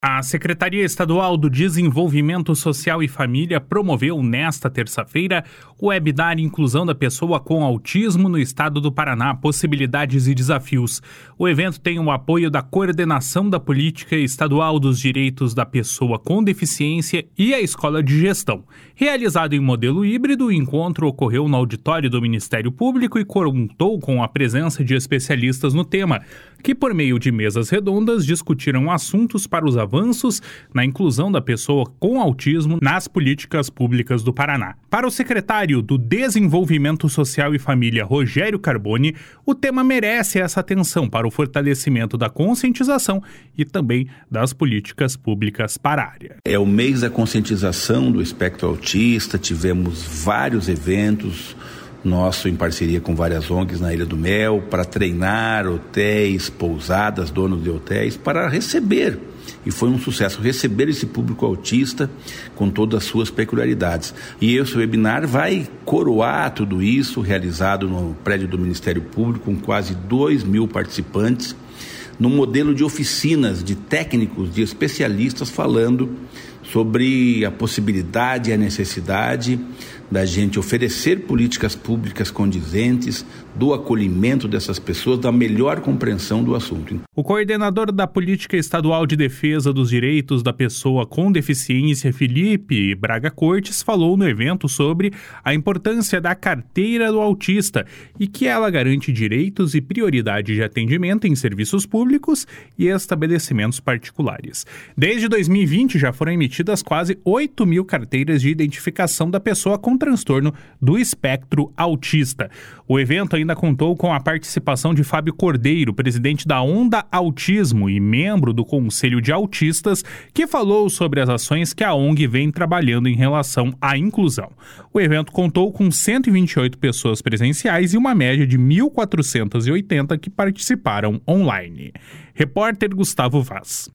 A Secretaria Estadual do Desenvolvimento Social e Família promoveu nesta terça-feira o webinar Inclusão da Pessoa com Autismo no Estado do Paraná, Possibilidades e Desafios. O evento tem o apoio da Coordenação da Política Estadual dos Direitos da Pessoa com Deficiência e a Escola de Gestão. Realizado em modelo híbrido, o encontro ocorreu no auditório do Ministério Público e contou com a presença de especialistas no tema, que por meio de mesas redondas discutiram assuntos para os avanços na inclusão da pessoa com autismo nas políticas públicas do Paraná. Para o secretário do Desenvolvimento Social e Família, Rogério Carboni, o tema merece essa atenção para o fortalecimento da conscientização e também das políticas públicas para a área. É o mês da conscientização do espectro autista, tivemos vários eventos, nosso em parceria com várias ONGs na Ilha do Mel, para treinar hotéis, pousadas, donos de hotéis, para receber, e foi um sucesso, receber esse público autista com todas as suas peculiaridades. E esse webinar vai coroar tudo isso, realizado no prédio do Ministério Público, com quase 2.000 participantes, no modelo de oficinas de técnicos, de especialistas, falando sobre a possibilidade e a necessidade da gente oferecer políticas públicas condizentes, do acolhimento dessas pessoas, da melhor compreensão do assunto. O coordenador da Política Estadual de Defesa dos Direitos da Pessoa com Deficiência, Felipe Braga Cortes, falou no evento sobre a importância da carteira do autista e que ela garante direitos e prioridade de atendimento em serviços públicos e estabelecimentos particulares. Desde 2020 já foram emitidas quase 8.000 carteiras de identificação da pessoa com transtorno do espectro autista. O evento ainda contou com a participação de Fábio Cordeiro, presidente da Onda Autismo e membro do Conselho de Autistas, que falou sobre as ações que a ONG vem trabalhando em relação à inclusão. O evento contou com 128 pessoas presenciais e uma média de 1.480 que participaram online. Repórter Gustavo Vaz.